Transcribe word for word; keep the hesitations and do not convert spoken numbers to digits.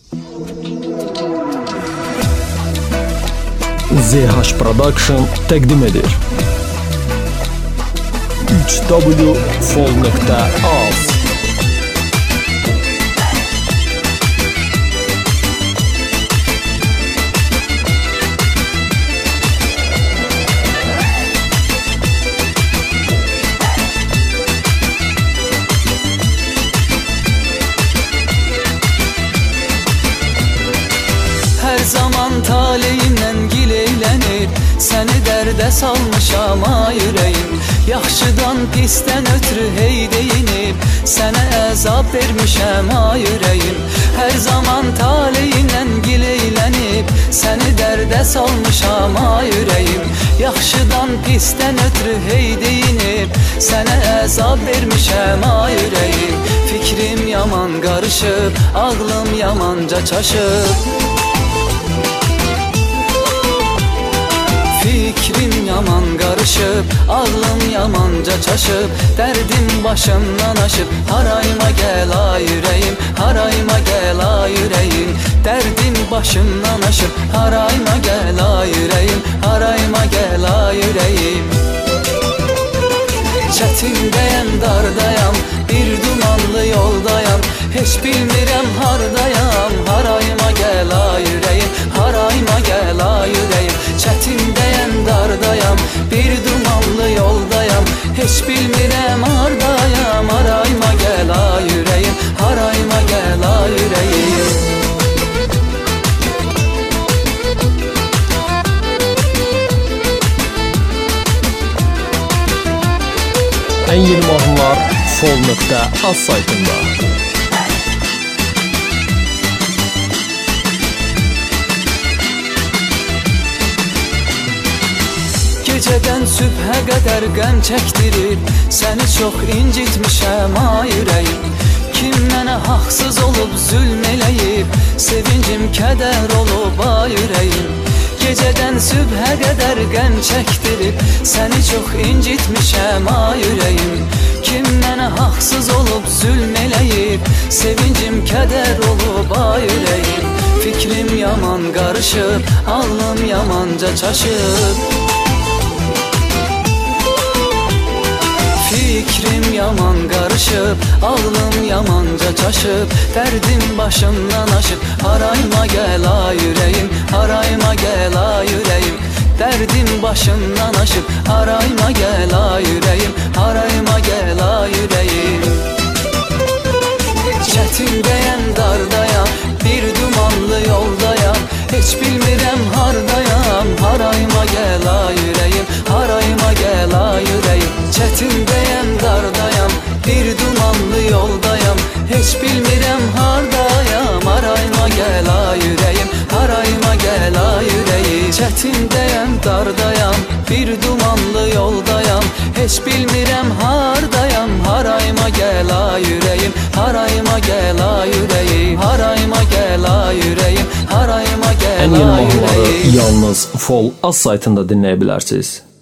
Z H Production təqdim edir. üç w fol nöqtə az Hər zaman taleyimdən gileylənir, səni dərdə salmışam ay ürəyim. Yaxşıdan pisdən ötürü hey deyinib, sənə əzab vermişəm ay ürəyim. Hər zaman taleyimdən gileylənib, səni dərdə salmışam ay ürəyim. Yaxşıdan pisdən ötürü hey deyinib, sənə əzab vermişəm ay ürəyim. Fikrim yaman qarışıb, ağlım yamanca çaşıb. Fikrim yaman qarışıb, ağlım yamanca çaşıb. Dərdim başımdan aşıb, harayma gəl ay ürəyim, harayma gəl ay ürəyim. Dərdim başımdan aşıb, harayma gəl ay ürəyim, harayma gəl ay ürəyim. Çətindəyəm, dardayam, bir dumanlı yoldayam. Heç bilmirəm hardayam, harayma gəl ay ürəyim, harayma gəl ay ürəyim. Çətindəyəm, dardayam, bir dumanlı yoldayam. Heç bilmirəm hardayam, harayma gəl ay ürəyim, harayma gəl ay ürəyim. Ən yeni mahnılar fol nöqtə az saytında. Gecədən sübhə qədər qəm çəkdirir, səni çox incitmişəm ay ürəyim. Kim mənə haqsız olub zülm eləyib, sevincim kədər olub ay ürəyim. Gecədən sübhə qədər qəm çəkdirib, səni çox incitmişəm ay ürəyim. Kim mənə haqsız olub zülm eləyib, sevincim kədər olub ay ürəyim. Fikrim yaman qarışıb, ağlım yamanca çaşıb. Fikrim yaman qarışıb, ağlım yamanca çaşıb. Dərdim başımdan aşıb, harayma gəl ay ürəyim, harayma gəl ay ürəyim. Dərdim başımdan aşıb, harayma gəl ay ürəyim, harayma gəl ay ürəyim. Çətindəyəm, dardayam, bir dumanlı yoldayam. Heç bilmirəm hardayam, harayma gəl ay ürəyim, harayma gəl ay ürəyim. Çətindəyəm, dardayam, bir dumanlı yoldayam. Heç bilmirəm hardayam, harayma gəl ay ürəyim, harayma gəl ay ürəyim. Çətindəyəm, dardayam, bir dumanlı yoldayam. Heç bilmirəm hardayam, harayma gəl ay ürəyim, harayma gəl ay ürəyim, harayma gəl ay ürəyim, harayma gəl ay ürəyim. Ən yeni mahnıları yalnız fol az saytında dinləyə bilərsiniz.